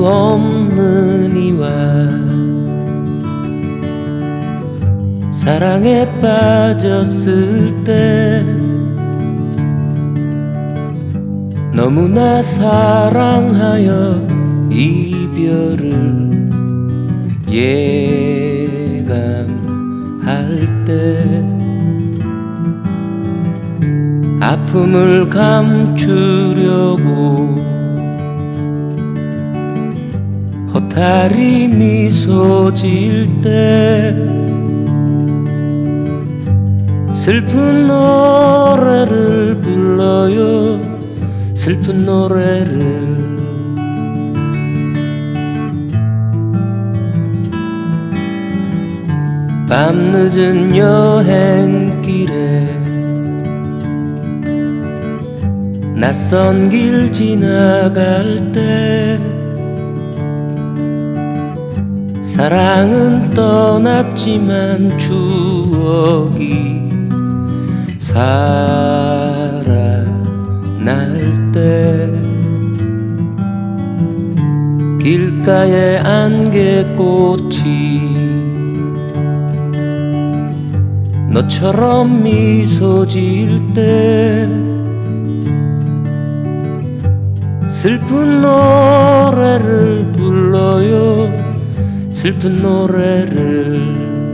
없는 이와 사랑에 빠졌을 때 너무나 사랑하여 이별을 예감할 때 아픔을 감추려고 허탈히 미소 지을 때 슬픈 노래를 불러요. 슬픈 노래를 밤늦은 여행길에 낯선 길 지나갈 때 사랑은 떠났지만 추억이 살아날 때 길가의 안개꽃이 너처럼 미소 지을 때 슬픈 노래를 불러요. 슬픈 노래를